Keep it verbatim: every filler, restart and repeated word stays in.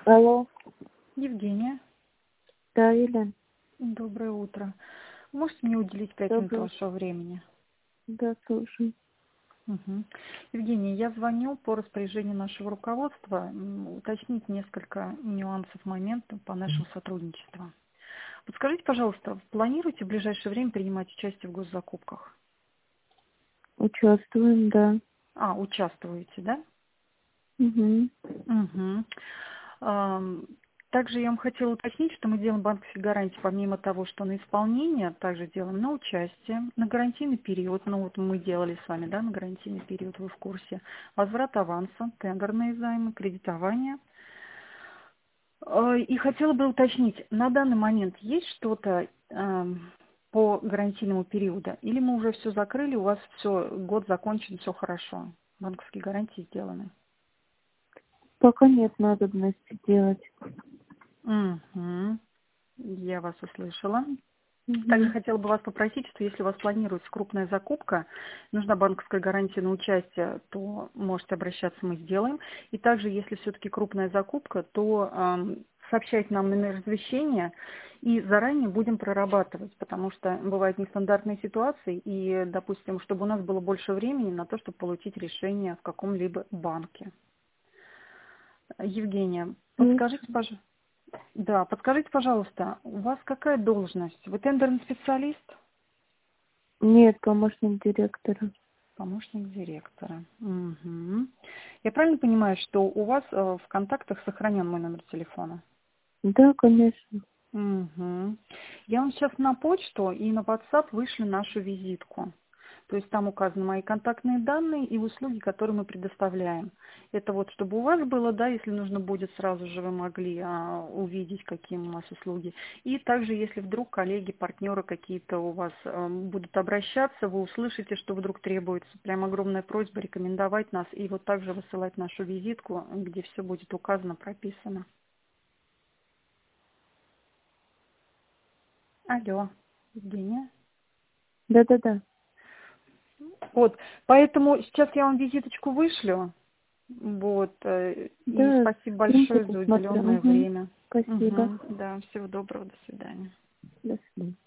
Алло, Евгения, да, Елена. доброе утро. Можете мне уделить пять минут Доброе утро. вашего времени? Да, слушаю. Мгм. Евгения, я звоню по распоряжению нашего руководства м, уточнить несколько нюансов, моментов по нашему сотрудничеству. Подскажите, пожалуйста, планируете в ближайшее время принимать участие в госзакупках? Участвуем, да. А, участвуете, да? Угу. Мгм. Ам, Также я вам хотела уточнить, что мы делаем банковские гарантии помимо того, что на исполнение, также делаем на участие, на гарантийный период, ну вот мы делали с вами, да, на гарантийный период, вы в курсе, возврат аванса, тендерные займы, кредитование. Э, И хотела бы уточнить, на данный момент есть что-то эм, по гарантийному периоду, или мы уже все закрыли, у вас все, год закончен, все хорошо, банковские гарантии сделаны? Пока нет надобности делать. Мгм. Я вас услышала. Также Угу. хотела бы вас попросить, что если у вас планируется крупная закупка, нужна банковская гарантия на участие, то можете обращаться, мы сделаем. И также, если все-таки крупная закупка, то эм, сообщайте нам номер извещения и заранее будем прорабатывать, потому что бывают нестандартные ситуации, и, допустим, чтобы у нас было больше времени на то, чтобы получить решение в каком-либо банке. Евгения, подскажите, пожалуйста. Да, подскажите, пожалуйста, у вас какая должность? Вы тендерный специалист? Нет, помощник директора. Помощник директора. Мгм. Я правильно понимаю, что у вас э, в контактах сохранен мой номер телефона? Да, конечно. Мгм. Я вам сейчас на почту и на WhatsApp вышлю нашу визитку. То есть там указаны мои контактные данные и услуги, которые мы предоставляем. Это вот, чтобы у вас было, да, если нужно будет, сразу же вы могли а, увидеть, какие у нас услуги. И также, если вдруг коллеги, партнеры какие-то у вас а, будут обращаться, вы услышите, что вдруг требуется. Прям огромная просьба рекомендовать нас и вот также высылать нашу визитку, где все будет указано, прописано. Алло, Евгения. Да-да-да. Вот, поэтому сейчас я вам визиточку вышлю. Вот, э, и Да, спасибо скиньте, большое за посмотрю. уделенное Угу. время. Спасибо. Угу, да, всего доброго, до свидания. До свидания.